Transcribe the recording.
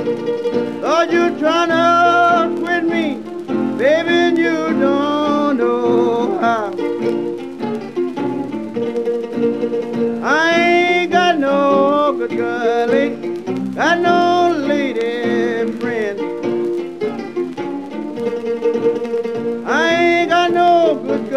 Cause you're trying to quit me, baby, and you don't know